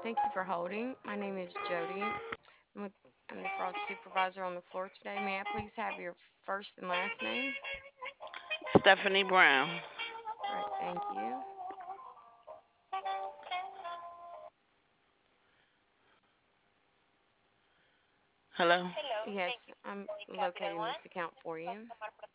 Thank you for holding. My name is Jody. I'm, with, I'm the fraud supervisor on the floor today. May I please have your first and last name? Stephanie Brown. All right, thank you. Hello. Yes, I'm locating this account for you.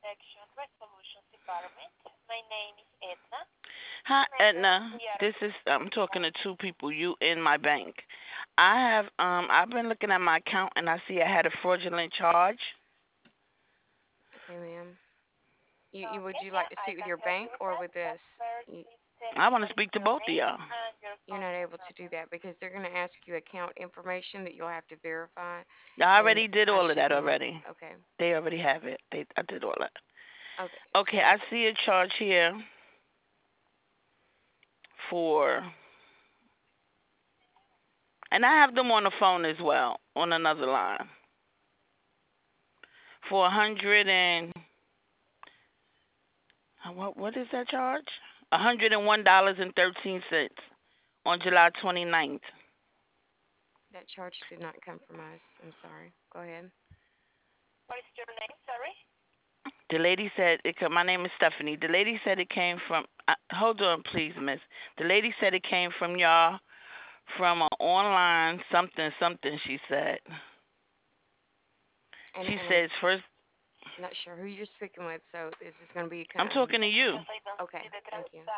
Hi, Edna. This is I'm talking to two people. You in my bank. I've been looking at my account and I see I had a fraudulent charge. Okay, ma'am. You would you like to speak with your bank or with this? I want to speak to both of y'all. You're not able to do that because they're going to ask you account information that you'll have to verify, I and already did I all of that shouldn't. already. Okay. They already have it. I did all that. Okay. Okay, So I see a charge here for, and I have them on the phone as well on another line for 100 and what is that charge? $101.13 on July 29th. that charge did not come from us. I'm sorry. Go ahead. The lady said it. My name is Stephanie. The lady said it came from. Hold on, please, miss. The lady said it came from y'all from an online something something. She said. And She and I'm says first. not sure who you're speaking with, so this is going to be I'm talking to you okay. Thank you.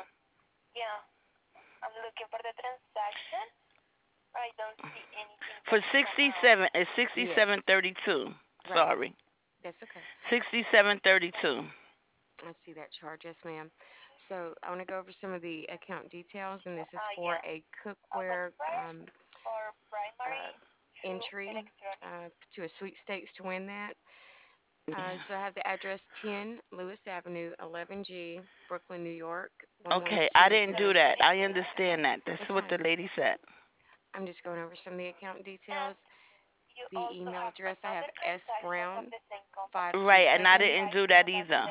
for 67. It's Yes. 67.32. Right. Sorry, That's okay. 67.32. I see that charge. Yes, ma'am. So I want to go over some of the account details, and this is for a cookware uh, entry to a sweepstakes to win that. So I have the address 10 Lewis Avenue, 11G, Brooklyn, New York, Okay, I didn't do that. 11206. I understand that. That's That's what fine. the lady said. I'm just going over some of the account details. The email address I have S Brown Right, and I 527. didn't do that either.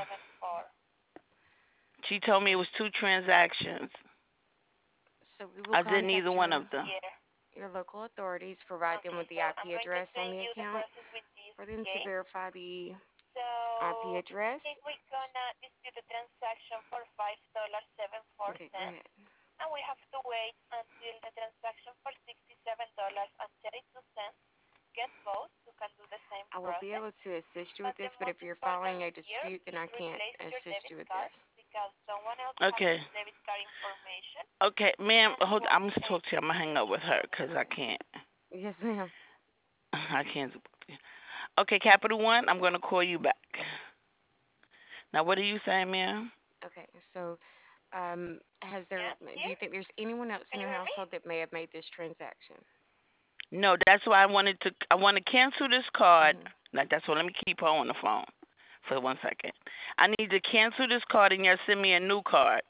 She told me it was two transactions. So we will I did neither contact one of them. your local authorities, provide them with the IP address on the account for them to verify the IP address. Okay, go ahead. I will be able to assist you with this, but if you're filing a dispute, then I can't assist you with this. Okay. Okay, ma'am, hold. I'm gonna talk to you. I'm gonna hang up with her because I can't. Yes, ma'am. I can't. Okay, Capital One. I'm gonna call you back. Now, what are you saying, ma'am? Okay, so do you think there's anyone else in your household that may have made this transaction? No, that's why I wanted to. I want to cancel this card. Hmm. Like that's what. Let me keep her on the phone for 1 second. I need to cancel this card and y'all send me a new card.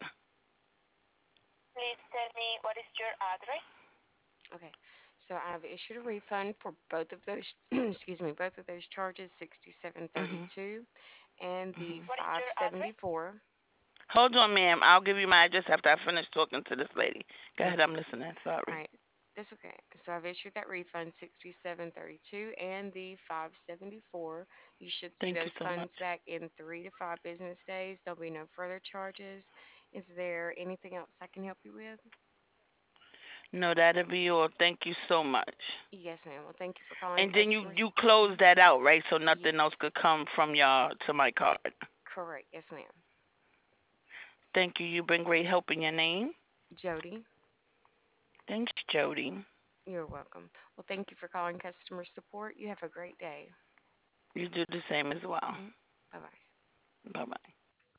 Okay, so I've issued a refund for both of those, excuse me, both of those charges, Mhm. 6732 and the Mhm. 574. Hold on, ma'am. I'll give you my address after I finish talking to this lady. Go ahead. Thank I'm you. listening. All Sorry. right, that's okay. So I've issued that refund, 6732 and the 574. You should see Thank you those so much. funds back in 3 to 5 business days. There'll be no further charges. Is there anything else I can help you with? No, that'll be all. Thank you so much. Yes, ma'am. Well, thank you for calling And then you customers. you close that out, right? So nothing else Yes, could come from y'all to my card. correct. Yes, ma'am. Thank you. You've been great helping your name. Jody, Thanks, Jody. you're welcome. Well, thank you for calling customer support. You have a great day. You do the same as well. Bye bye. Bye bye.